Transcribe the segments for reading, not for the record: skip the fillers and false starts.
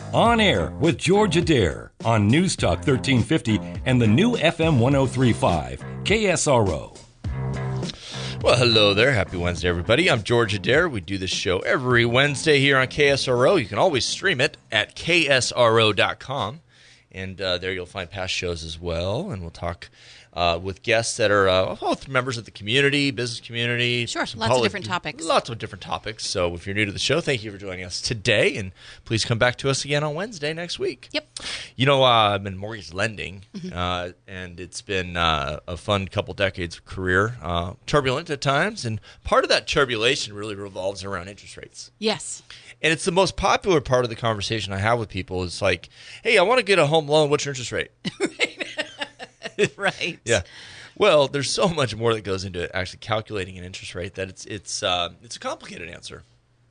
On Air with George Adair on News Talk 1350 and the new FM 1035 KSRO. Well, hello there. Happy Wednesday, everybody. I'm George Adair. We do this show every Wednesday here on KSRO. You can always stream it at ksro.com, and there you'll find past shows as well, and we'll talk with guests that are both members of the community, business community. Sure, lots of different topics. Lots of different topics. So if you're new to the show, thank you for joining us today, and please come back to us again on Wednesday next week. Yep. You know, I'm in mortgage lending, and it's been a fun couple decades of career, turbulent at times, and part of that turbulation really revolves around interest rates. Yes. And it's the most popular part of the conversation I have with people is like, hey, I want to get a home loan. What's your interest rate? Right. Yeah. Well, there's so much more that goes into actually calculating an interest rate that it's a complicated answer.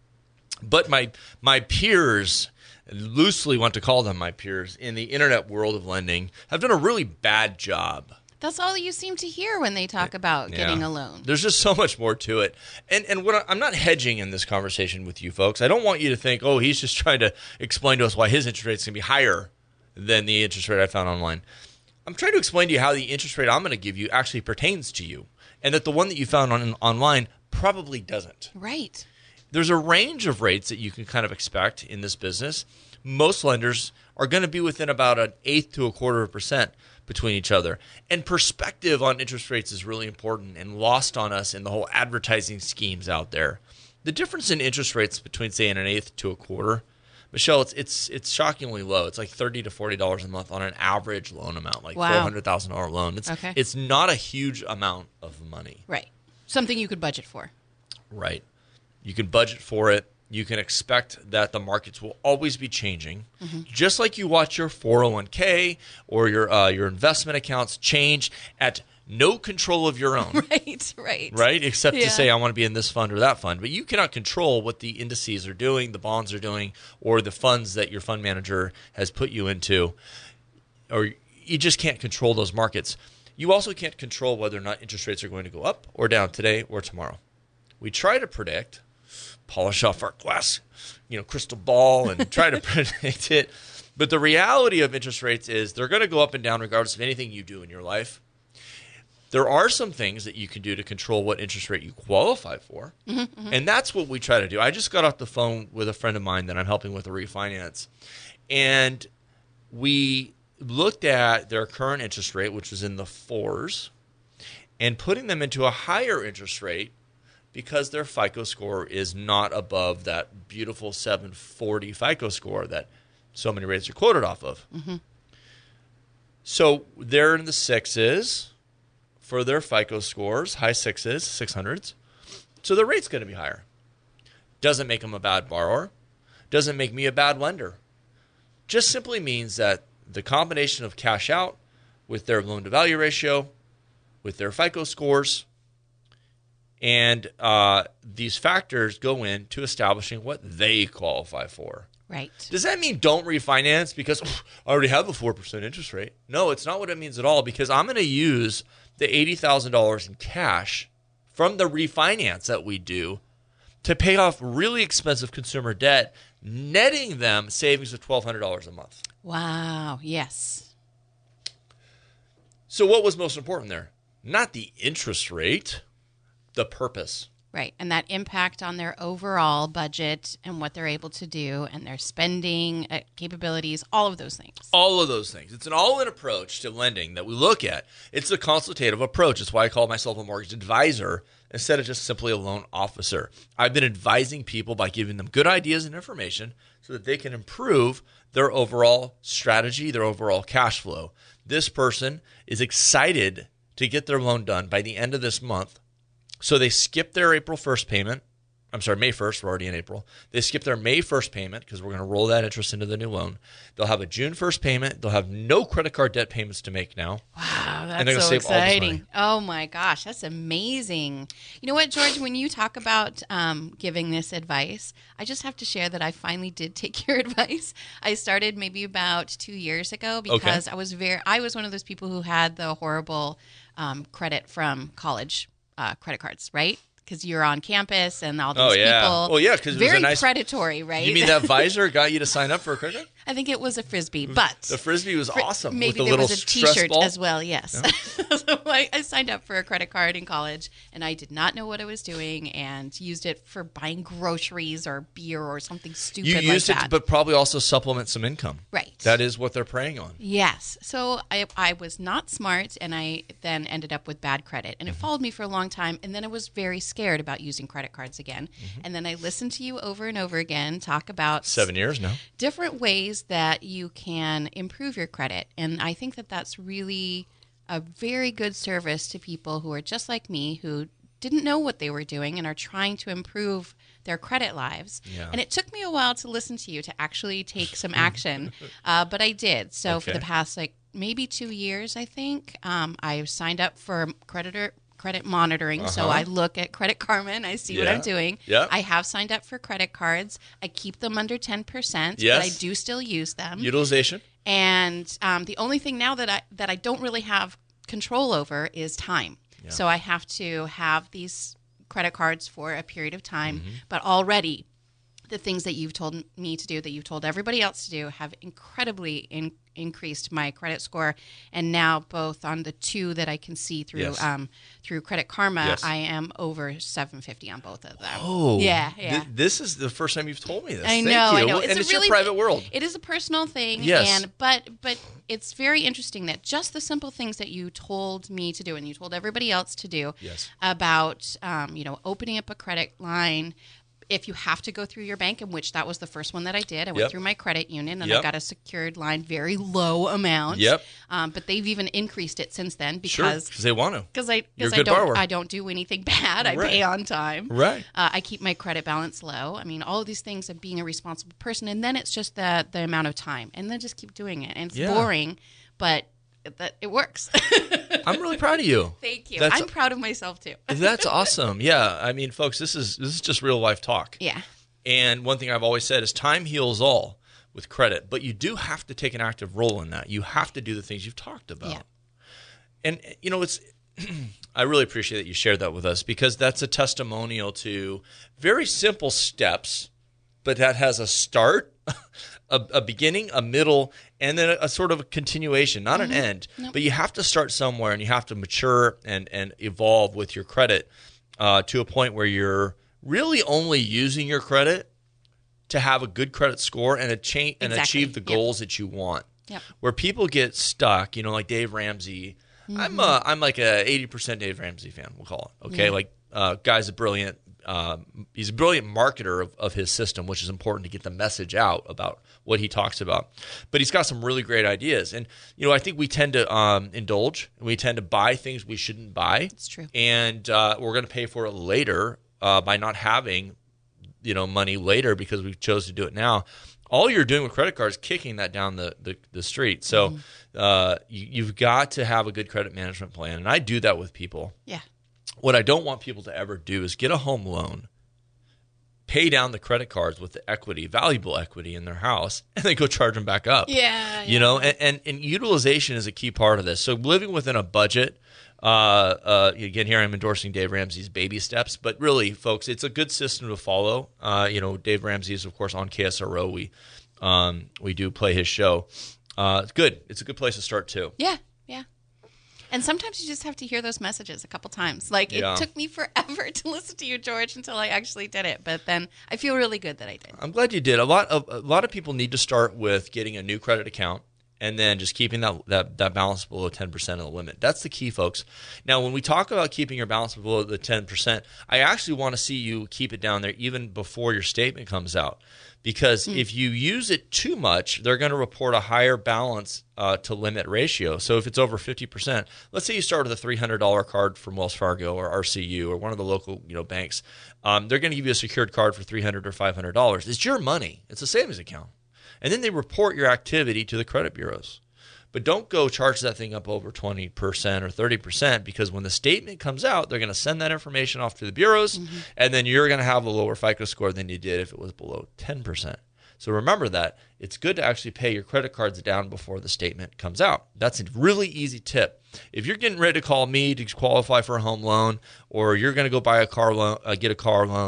But my peers, loosely want to call them my peers, in the internet world of lending have done a really bad job. That's all you seem to hear when they talk about getting a loan. There's just so much more to it. And what I'm not hedging in this conversation with you folks. I don't want you to think, oh, he's just trying to explain to us why his interest rate is going to be higher than the interest rate I found online. I'm trying to explain to you how the interest rate I'm going to give you actually pertains to you, and that the one that you found online probably doesn't. Right. There's a range of rates that you can kind of expect in this business. Most lenders are going to be within about 1/8 to 1/4% between each other. And perspective on interest rates is really important and lost on us in the whole advertising schemes out there. The difference in interest rates between, say, 1/8 to 1/4, Michelle, it's shockingly low. It's like $30 to $40 a month on an average loan amount, like $400,000 loan. It's not a huge amount of money. Right. Something you could budget for. Right. You can budget for it. You can expect that the markets will always be changing. Just like you watch your 401k or your investment accounts change at no control of your own. Right. Except to say, I want to be in this fund or that fund. But you cannot control what the indices are doing, the bonds are doing, or the funds that your fund manager has put you into. Or you just can't control those markets. You also can't control whether or not interest rates are going to go up or down today or tomorrow. We try to predict, polish off our glass, crystal ball and try to predict it. But the reality of interest rates is they're going to go up and down regardless of anything you do in your life. There are some things that you can do to control what interest rate you qualify for, and that's what we try to do. I just got off the phone with a friend of mine that I'm helping with a refinance, and we looked at their current interest rate, which was in the 4s, and putting them into a higher interest rate because their FICO score is not above that beautiful 740 FICO score that so many rates are quoted off of. So they're in the 6s. For their FICO scores, high 6s, 600s. So the rate's going to be higher. Doesn't make them a bad borrower. Doesn't make me a bad lender. Just simply means that the combination of cash out with their loan-to-value ratio, with their FICO scores, and these factors go into establishing what they qualify for. Right. Does that mean don't refinance because I already have a 4% interest rate? No, it's not what it means at all, because I'm going to use the $80,000 in cash from the refinance that we do to pay off really expensive consumer debt, netting them savings of $1,200 a month. Wow, yes. So what was most important there? Not the interest rate, the purpose. Right, and that impact on their overall budget and what they're able to do and their spending capabilities, all of those things. All of those things. It's an all-in approach to lending that we look at. It's a consultative approach. That's why I call myself a mortgage advisor instead of just simply a loan officer. I've been advising people by giving them good ideas and information so that they can improve their overall strategy, their overall cash flow. This person is excited to get their loan done by the end of this month. So they skip their April 1st payment. I'm sorry, May 1st. We're already in April. They skip their May 1st payment because we're going to roll that interest into the new loan. They'll have a June 1st payment. They'll have no credit card debt payments to make now. Wow, and they're that's so save all this exciting. money. Oh, my gosh. That's amazing. You know what, George? When you talk about giving this advice, I just have to share that I finally did take your advice. I started maybe about 2 years ago because I was one of those people who had the horrible credit from college credit cards, right? Because you're on campus and all these people. Well, yeah, because it was very a nice predatory, right? You mean that Visor got you to sign up for a credit card? I think it was a Frisbee, but The Frisbee was awesome. Maybe with the there little was a stress T-shirt ball. as well. Yes. So I signed up for a credit card in college, and I did not know what I was doing, and used it for buying groceries or beer or something stupid You like used it, that. but probably also supplement some income. Right. That is what they're preying on. Yes. So I was not smart, and I then ended up with bad credit. And it followed me for a long time, and then I was very scared about using credit cards again. And then I listened to you over and over again talk about 7 years now. different ways that you can improve your credit. And I think that that's really a very good service to people who are just like me, who didn't know what they were doing and are trying to improve their credit lives. Yeah. And it took me a while to listen to you to actually take some action, but I did. So for the Okay. past maybe 2 years, I think, I signed up for credit monitoring. So I look at Credit Karma and I see what Yeah. I'm doing. Yeah. I have signed up for credit cards. I keep them under 10%, Yes. but I do still use them. Utilization. And the only thing now that I don't really have control over is time. Yeah. So I have to have these credit cards for a period of time. Mm-hmm. But already, the things that you've told me to do, that you've told everybody else to do, have incredibly increased my credit score. And now, both on the two that I can see through Yes. through Credit Karma, Yes. I am over 750 on both of them. Oh. Yeah. This is the first time you've told me this. I Thank know, you. I know. And it's really, your private world. It is a personal thing. Yes. But it's very interesting that just the simple things that you told me to do and you told everybody else to do Yes. about, opening up a credit line. If you have to go through your bank, in which that was the first one that I did. I went Yep. through my credit union and Yep. I got a secured line, very low amount. Yep. But they've even increased it since then Sure, because because they want to. You're a good borrower. I don't do anything bad. I Right. pay on time. Right. I keep my credit balance low. I mean, all of these things of being a responsible person, and then it's just the amount of time, and then just keep doing it. And it's Yeah. boring, but it works. I'm really proud of you. Thank you. That's- I'm proud of myself too. That's awesome. Yeah. I mean, folks, this is just real life talk. Yeah. And one thing I've always said is time heals all with credit, but you do have to take an active role in that. You have to do the things you've talked about. Yeah. And, it's, I really appreciate that you shared that with us, because that's a testimonial to very simple steps, but that has a start, a beginning, a middle, and then a sort of a continuation, not an end. Nope. But you have to start somewhere, and you have to mature and evolve with your credit to a point where you're really only using your credit to have a good credit score and Exactly. achieve the Yep. goals that you want. Yep. Where people get stuck, like Dave Ramsey. Mm-hmm. I'm like a 80% Dave Ramsey fan, we'll call it. Okay, guy's a brilliant. He's a brilliant marketer of his system, which is important to get the message out about what he talks about. But he's got some really great ideas, and I think we tend to indulge. We tend to buy things we shouldn't buy. It's true. And we're going to pay for it later by not having money later because we chose to do it now. All you're doing with credit cards is kicking that down the street. So you've got to have a good credit management plan, and I do that with people. Yeah. What I don't want people to ever do is get a home loan, pay down the credit cards with the equity, valuable equity in their house, and then go charge them back up. Yeah. And utilization is a key part of this. So living within a budget, again, here I'm endorsing Dave Ramsey's baby steps, but really, folks, it's a good system to follow. Dave Ramsey is, of course, on KSRO. We do play his show. It's good. It's a good place to start too. Yeah. Yeah. And sometimes you just have to hear those messages a couple times. Like, Yeah. it took me forever to listen to you, George, until I actually did it. But then I feel really good that I did. I'm glad you did. A lot of people need to start with getting a new credit account and then just keeping that balance below 10% of the limit. That's the key, folks. Now, when we talk about keeping your balance below the 10%, I actually want to see you keep it down there even before your statement comes out. Because if you use it too much, they're going to report a higher balance to limit ratio. So if it's over 50%, let's say you start with a $300 card from Wells Fargo or RCU or one of the local banks, they're going to give you a secured card for $300 or $500. It's your money. It's a savings account. And then they report your activity to the credit bureaus. But don't go charge that thing up over 20% or 30%, because when the statement comes out, they're going to send that information off to the bureaus, and then you're going to have a lower FICO score than you did if it was below 10%. So remember that. It's good to actually pay your credit cards down before the statement comes out. That's a really easy tip. If you're getting ready to call me to qualify for a home loan, or you're going to go buy a car loan, get a car loan,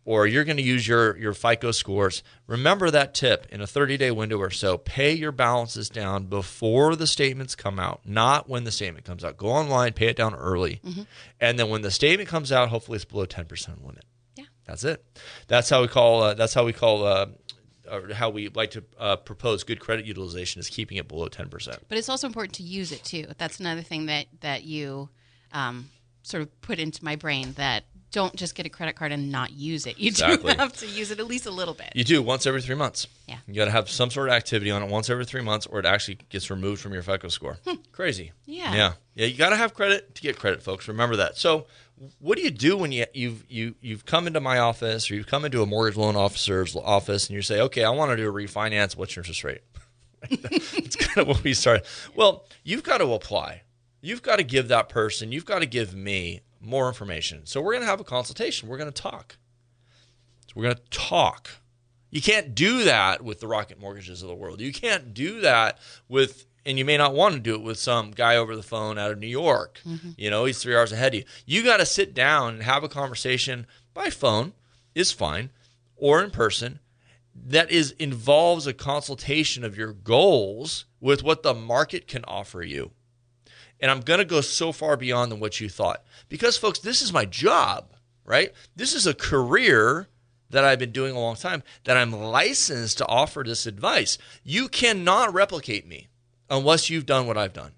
or you're going to use your FICO scores, remember that tip. In a 30-day window or so, pay your balances down before the statements come out, not when the statement comes out. Go online, pay it down early. And then when the statement comes out, hopefully it's below 10% limit. Yeah. That's it. That's how we call or how we like to propose good credit utilization is keeping it below 10%. But it's also important to use it too. That's another thing that you sort of put into my brain, that don't just get a credit card and not use it. You do have to use it at least a little bit. You do, once every 3 months. Yeah. You got to have some sort of activity on it once every 3 months, or it actually gets removed from your FICO score. Crazy. Yeah. Yeah. You got to have credit to get credit, folks. Remember that. So, what do you do when you've come into my office, or you've come into a mortgage loan officer's office, and you say, okay, I want to do a refinance. What's your interest rate? It's kind of what we started. Well, you've got to apply. You've got to give that person, you've got to give me more information. So we're going to have a consultation. We're going to talk. You can't do that with the Rocket Mortgages of the world. You can't do that with, and you may not want to do it with some guy over the phone out of New York. He's 3 hours ahead of you. You got to sit down and have a conversation by phone, is fine, or in person, that involves a consultation of your goals with what the market can offer you. And I'm going to go so far beyond than what you thought. Because, folks, this is my job, right? This is a career that I've been doing a long time, that I'm licensed to offer this advice. You cannot replicate me unless you've done what I've done.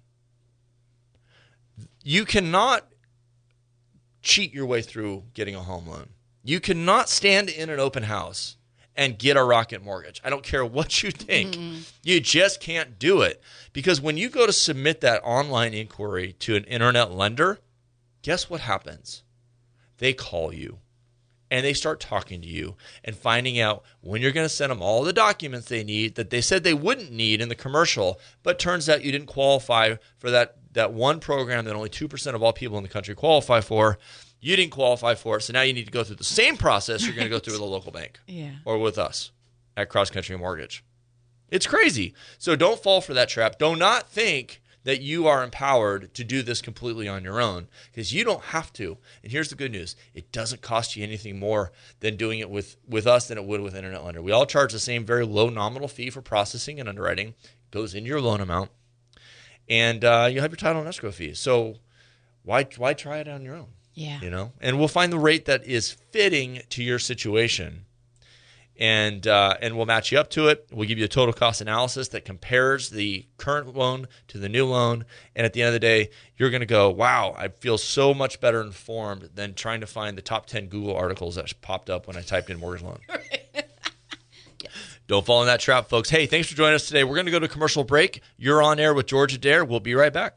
You cannot cheat your way through getting a home loan. You cannot stand in an open house and get a Rocket Mortgage. I don't care what you think. You just can't do it. Because when you go to submit that online inquiry to an internet lender, guess what happens? They call you, and they start talking to you and finding out when you're going to send them all the documents they need that they said they wouldn't need in the commercial, but turns out you didn't qualify for that one program that only 2% of all people in the country qualify for. You didn't qualify for it, so now you need to go through the same process you're going to go through with a local bank or with us at Cross Country Mortgage. It's crazy. So don't fall for that trap. Do not think that you are empowered to do this completely on your own, because you don't have to. And here's the good news. It doesn't cost you anything more than doing it with us than it would with Internet Lender. We all charge the same very low nominal fee for processing and underwriting. It goes into your loan amount. And you have your title and escrow fees. So why try it on your own? Yeah. And we'll find the rate that is fitting to your situation, and we'll match you up to it. We'll give you a total cost analysis that compares the current loan to the new loan. And at the end of the day, you're going to go, wow, I feel so much better informed than trying to find the top 10 Google articles that popped up when I typed in mortgage loan. Don't fall in that trap, folks. Hey, thanks for joining us today. We're going to go to a commercial break. You're on air with George Adair. We'll be right back.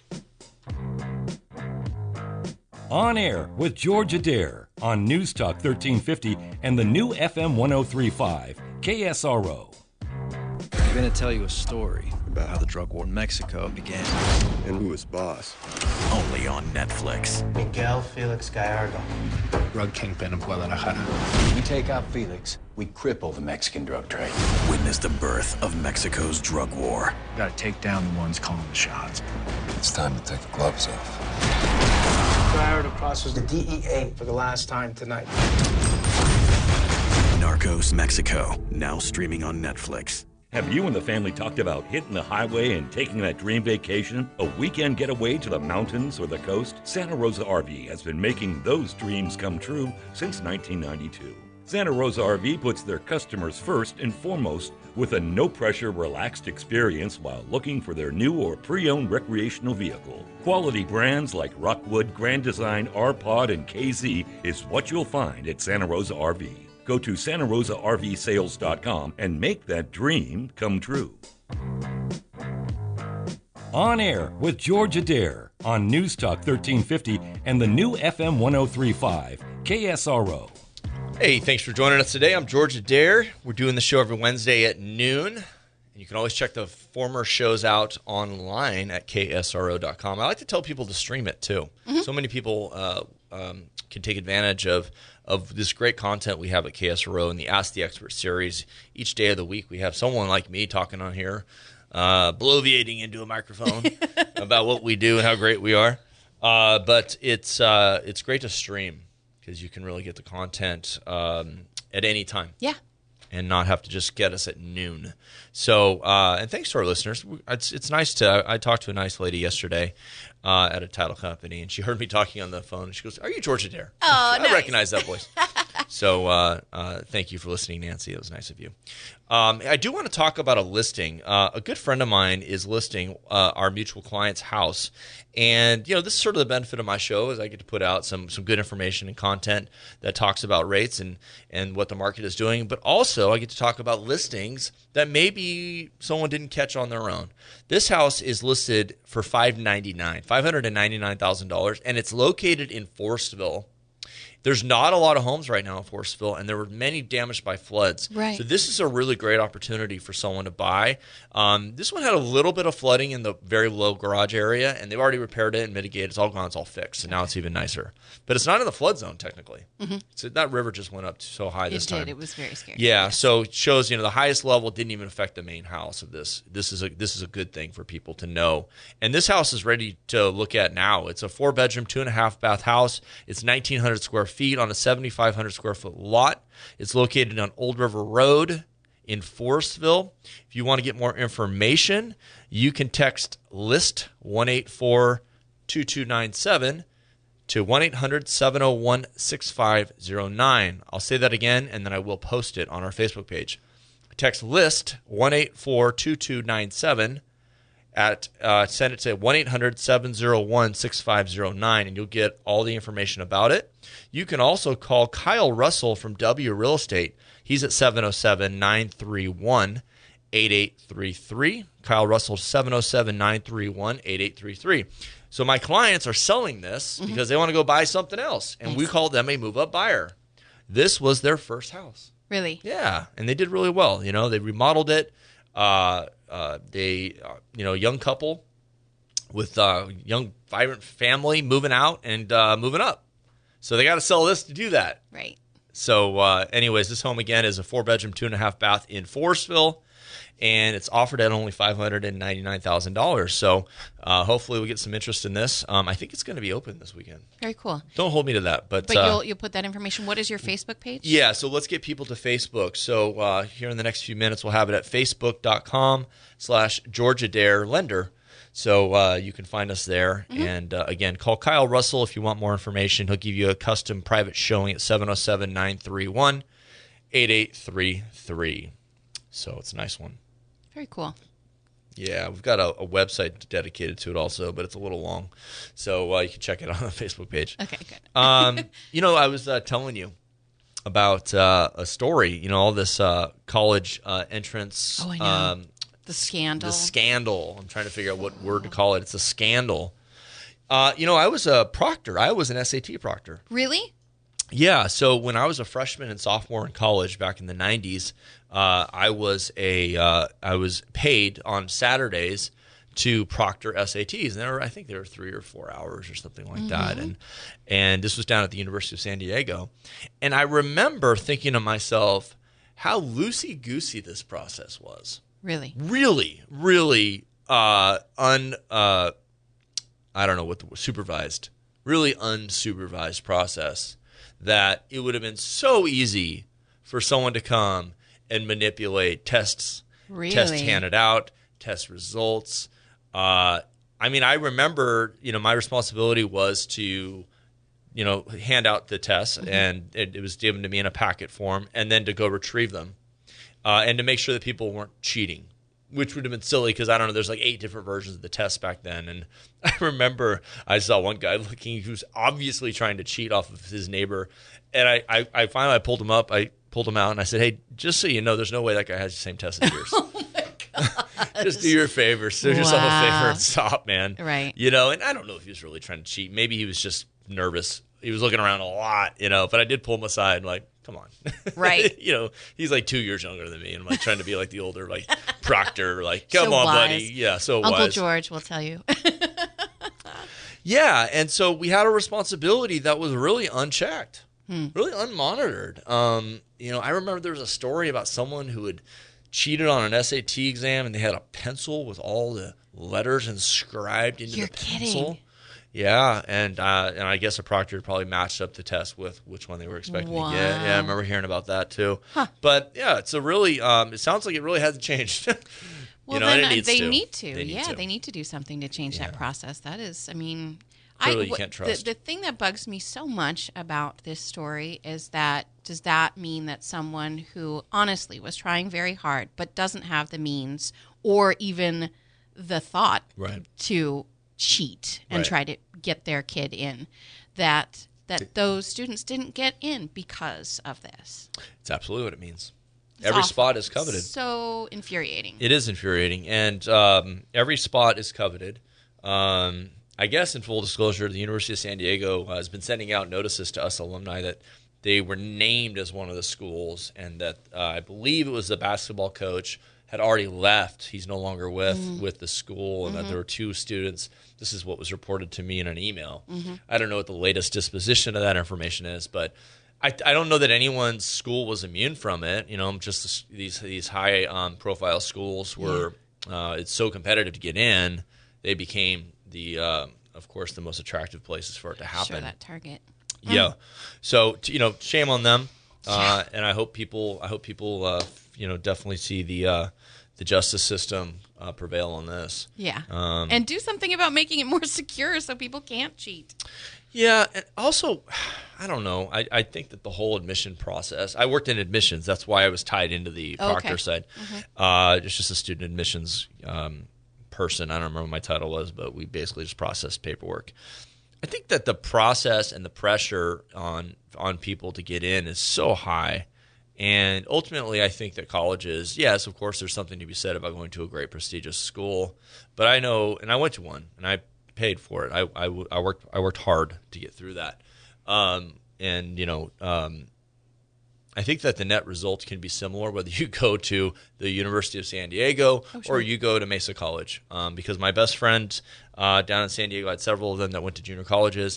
On air with George Adair on News Talk 1350 and the new FM 1035 KSRO. I'm going to tell you a story about how the drug war in Mexico began. And who was boss? Only on Netflix. Miguel Felix Gallardo, drug kingpin of Guadalajara. We take out Felix, we cripple the Mexican drug trade. Witness the birth of Mexico's drug war. We gotta take down the ones calling the shots. It's time to take the gloves off. Gallardo crosses the DEA for the last time tonight. Narcos Mexico, now streaming on Netflix. Have you and the family talked about hitting the highway and taking that dream vacation? A weekend getaway to the mountains or the coast? Santa Rosa RV has been making those dreams come true since 1992. Santa Rosa RV puts their customers first and foremost with a no-pressure, relaxed experience while looking for their new or pre-owned recreational vehicle. Quality brands like Rockwood, Grand Design, R-Pod, and KZ is what you'll find at Santa Rosa RV. Go to SantaRosaRVSales.com and make that dream come true. On air with George Adair on News Talk 1350 and the new FM 1035 KSRO. Hey, thanks for joining us today. I'm George Adair. We're doing the show every Wednesday at noon. And you can always check the former shows out online at KSRO.com. I like to tell people to stream it, too. So many people can take advantage of this great content we have at KSRO and the Ask the Expert series. Each day of the week, we have someone like me talking on here, bloviating into a microphone about what we do and how great we are. But it's great to stream. because you can really get the content at any time. Yeah. And not have to just get us at noon. So, and thanks to our listeners. It's nice to. I talked to a nice lady yesterday at a title company, and she heard me talking on the phone. And she goes, "Are you George Adair?" Oh, I recognize that voice. So, thank you for listening, Nancy. It was nice of you. I do want to talk about a listing. A good friend of mine is listing our mutual client's house. And, this is sort of the benefit of my show is I get to put out some good information and content that talks about rates and what the market is doing. But also I get to talk about listings that maybe someone didn't catch on their own. This house is listed for $599,000, and it's located in Forestville. There's not a lot of homes right now in Forestville, and there were many damaged by floods. Right. So this is a really great opportunity for someone to buy. This one had a little bit of flooding in the very low garage area, and they've already repaired it and mitigated. It's all gone. It's all fixed, and now it's even nicer. But it's not in the flood zone, technically. Mm-hmm. So that river just went up so high this time. It did. It was very scary. Yeah, so it shows, the highest level didn't even affect the main house of this. This is a good thing for people to know. And this house is ready to look at now. It's a 4-bedroom, 2.5-bath house. It's 1,900 square feet on a 7,500 square foot lot. It's located on Old River Road in Forestville. If you want to get more information, you can text LIST 184-2297 to 1-800-701-6509. I'll say that again, and then I will post it on our Facebook page. Text LIST 184-2297 send it to 1-800-701-6509, and you'll get all the information about it. You can also call Kyle Russell from W Real Estate. He's at 707-931-8833. Kyle Russell, 707-931-8833. So my clients are selling this because they want to go buy something else, and we call them a move-up buyer. This was their first house. Really? Yeah, and they did really well. They remodeled it. Young couple with young, vibrant family moving out and moving up. So they got to sell this to do that. Right. So anyways, this home, again, is a 4-bedroom, 2.5-bath in Forestville, and it's offered at only $599,000. So hopefully we get some interest in this. I think it's going to be open this weekend. Very cool. Don't hold me to that. But you'll put that information. What is your Facebook page? Yeah, so let's get people to Facebook. So here in the next few minutes, we'll have it at facebook.com/George Adair Lender. So you can find us there. Mm-hmm. And again, call Kyle Russell if you want more information. He'll give you a custom private showing at 707-931-8833. So it's a nice one. Very cool. Yeah, we've got a website dedicated to it also, but it's a little long. So you can check it out on the Facebook page. Okay, good. I was telling you about a story, all this college entrance. Oh, I know. The scandal. The scandal. I'm trying to figure out what word to call it. It's a scandal. I was a proctor. I was an SAT proctor. Really? Yeah. So when I was a freshman and sophomore in college back in the 90s, I was paid on Saturdays to proctor SATs, and I think they were 3 or 4 hours or something like that. And this was down at the University of San Diego. And I remember thinking to myself how loosey-goosey this process was. Really? Really, really I don't know what the word, supervised, really unsupervised process, that it would have been so easy for someone to come and manipulate tests, tests handed out, test results. I remember, my responsibility was to, hand out the tests, and it was given to me in a packet form, and then to go retrieve them. And to make sure that people weren't cheating, which would have been silly because, I don't know, there's like 8 different versions of the test back then. And I remember I saw one guy who was obviously trying to cheat off of his neighbor. And I finally pulled him up. I pulled him out and I said, hey, just so you know, there's no way that guy has the same test as yours. Oh, my God. Just do your favor. Do yourself a favor and stop, man. Right. And I don't know if he was really trying to cheat. Maybe he was just nervous. He was looking around a lot, but I did pull him aside and come on. Right. He's like 2 years younger than me, and I'm trying to be like the older proctor, come so on, wise. buddy. Yeah, so Uncle wise. George will tell you. Yeah, and so we had a responsibility that was really unchecked, really unmonitored. I remember there was a story about someone who had cheated on an SAT exam, and they had a pencil with all the letters inscribed into the pencil. Kidding. Yeah, and I guess a proctor probably matched up the test with which one they were expecting to get. Yeah, I remember hearing about that too. Huh. But yeah, it's a really it sounds like it really hasn't changed. Well, then they need to. They need to do something to change that process. That is, I mean, Clearly you can't trust. The thing that bugs me so much about this story is that does that mean that someone who honestly was trying very hard but doesn't have the means or even the thought to cheat and try to get their kid in, that those students didn't get in because of this? It's absolutely what it means. It's every awful. spot is coveted. So infuriating. It is infuriating, and every spot is coveted. I guess in full disclosure, the University of San Diego has been sending out notices to us alumni that they were named as one of the schools, and that I believe it was the basketball coach had already left. He's no longer with the school, and that there were 2 students. This is what was reported to me in an email. I don't know what the latest disposition of that information is, but I don't know that anyone's school was immune from it. You know, just these high profile schools where it's so competitive to get in, they became of course, the most attractive places for it to happen. Sure, that target. Yeah. So shame on them, and I hope people definitely see the justice system prevail on this. Yeah, and do something about making it more secure so people can't cheat. Yeah, and also, I don't know. I think that the whole admission process. I worked in admissions. That's why I was tied into the proctor side. It's just a student admissions person. I don't remember what my title was, but we basically just processed paperwork. I think that the process and the pressure on people to get in is so high. And ultimately, I think that colleges, yes, of course, there's something to be said about going to a great prestigious school. But I know, and I went to one, and I paid for it. I worked hard to get through that. I think that the net results can be similar whether you go to the University of San Diego or you go to Mesa College. Because my best friend down in San Diego, I had several of them that went to junior colleges,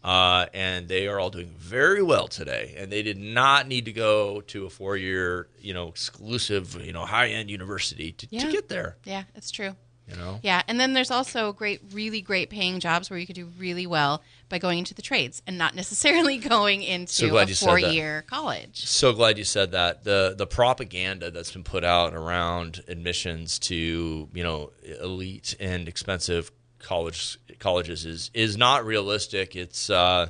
and they are all doing very well today. And they did not need to go to a 4-year, exclusive, high-end university to get there. Yeah, it's true. You know? Yeah, and then there's also really great paying jobs where you could do really well by going into the trades and not necessarily going into a 4-year college. So glad you said that. The propaganda that's been put out around admissions to elite and expensive colleges is not realistic. It's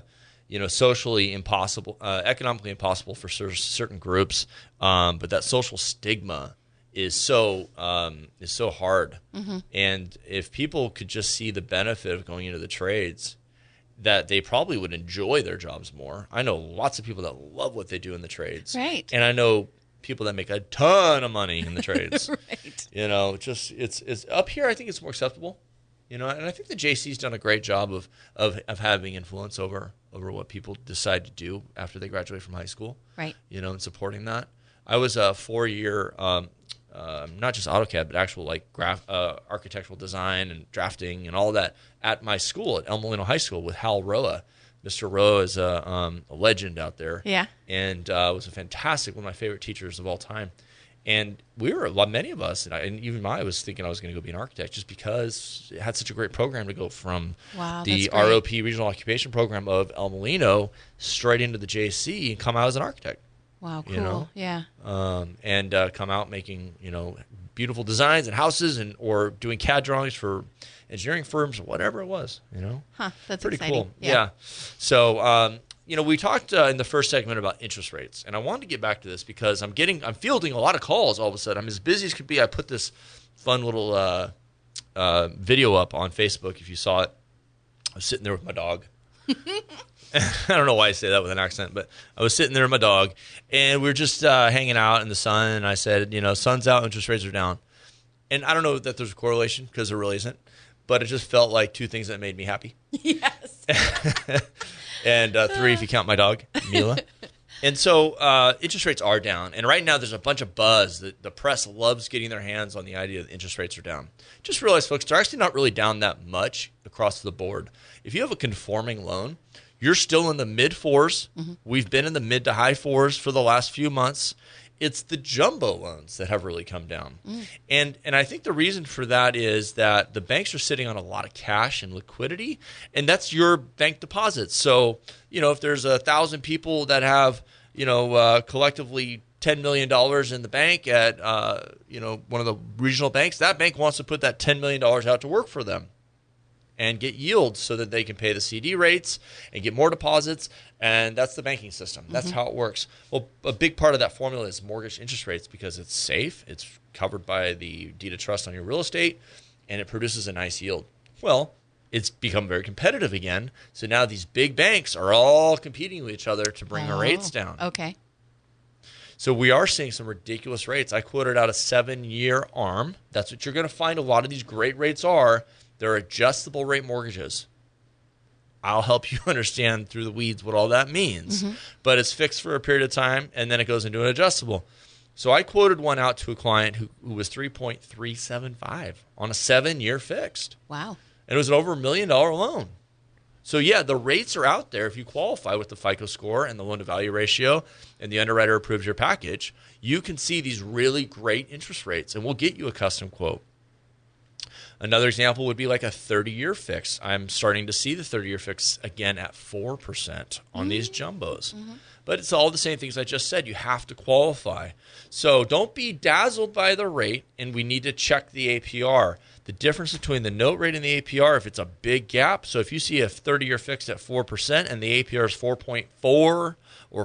socially impossible, economically impossible for certain groups, but that social stigma is so hard. And if people could just see the benefit of going into the trades, that they probably would enjoy their jobs more. I know lots of people that love what they do in the trades. Right. And I know people that make a ton of money in the trades. Right. It's up here, I think it's more acceptable. And I think the JC's done a great job of having influence over what people decide to do after they graduate from high school. Right. And supporting that. I was a 4-year not just AutoCAD, but actual architectural design and drafting and all that at my school at El Molino High School with Hal Roa. Mr. Roa is a legend out there. Yeah. And was one of my favorite teachers of all time. And many of us, and even I was thinking I was going to go be an architect just because it had such a great program to go from the ROP Regional Occupation Program of El Molino straight into the JC and come out as an architect. Wow, cool. Yeah. And come out making, beautiful designs and houses or doing CAD drawings for engineering firms or whatever it was, Huh, that's pretty exciting. cool. Yeah. So, we talked in the first segment about interest rates, and I wanted to get back to this because I'm fielding a lot of calls all of a sudden. I'm as busy as could be. I put this fun little video up on Facebook if you saw it. I was sitting there with my dog. I don't know why I say that with an accent, but I was sitting there with my dog, and we were just hanging out in the sun, and I said, sun's out, interest rates are down. And I don't know that there's a correlation because there really isn't, but it just felt like 2 things that made me happy. Yes. And 3 if you count my dog, Mila. And so interest rates are down. And right now there's a bunch of buzz. The press loves getting their hands on the idea that interest rates are down. Just realize, folks, they're actually not really down that much across the board. If you have a conforming loan, you're still in the mid 4s. Mm-hmm. We've been in the mid to high 4s for the last few months. it's the jumbo loans that have really come down. And I think the reason for that is that the banks are sitting on a lot of cash and liquidity, and that's your bank deposits. So, if there's 1,000 people that have, collectively $10 million in the bank at, one of the regional banks, that bank wants to put that $10 million out to work for them and get yields so that they can pay the CD rates and get more deposits. And that's the banking system. That's how it works. Well, a big part of that formula is mortgage interest rates because it's safe. It's covered by the deed of trust on your real estate, and it produces a nice yield. Well, it's become very competitive again. So now these big banks are all competing with each other to bring the rates down. Okay. So we are seeing some ridiculous rates. I quoted out a 7-year ARM. That's what you're going to find a lot of these great rates are. They're adjustable rate mortgages. I'll help you understand through the weeds what all that means. But it's fixed for a period of time, and then it goes into an adjustable. So I quoted one out to a client who was 3.375 on a 7-year fixed. Wow. And it was an over $1 million loan. So, yeah, the rates are out there. If you qualify with the FICO score and the loan-to-value ratio and the underwriter approves your package, you can see these really great interest rates, and we'll get you a custom quote. Another example would be like a 30-year fix. I'm starting to see the 30-year fix again at 4% on these jumbos. But it's all the same things I just said. You have to qualify. So don't be dazzled by the rate, and we need to check the APR. The difference between the note rate and the APR, if it's a big gap, so if you see a 30-year fixed at 4% and the APR is 4.4 or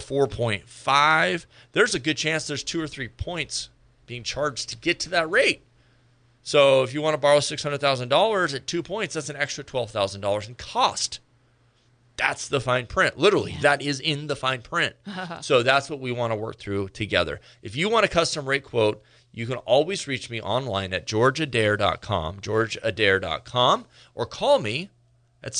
4.5, there's a good chance there's 2 or 3 points being charged to get to that rate. So if you want to borrow $600,000 at 2 points, that's an extra $12,000 in cost. That's the fine print. Literally, that is in the fine print. So that's what we want to work through together. If you want a custom rate quote, you can always reach me online at georgeadair.com, or call me at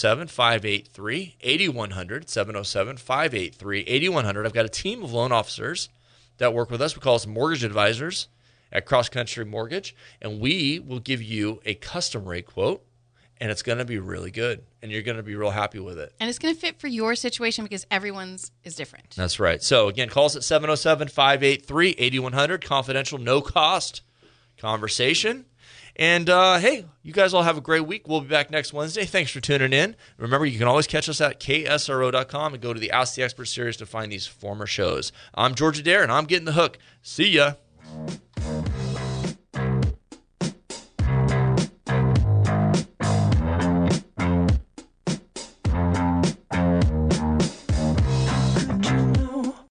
707-583-8100, 707-583-8100. I've got a team of loan officers that work with us. We call us mortgage advisors at Cross Country Mortgage, and we will give you a custom rate quote, and it's going to be really good, and you're going to be real happy with it. And it's going to fit for your situation because everyone's is different. That's right. So, again, call us at 707-583-8100, confidential, no-cost conversation. And, hey, you guys all have a great week. We'll be back next Wednesday. Thanks for tuning in. Remember, you can always catch us at ksro.com and go to the Ask the Expert series to find these former shows. I'm George Adair, and I'm getting the hook. See ya.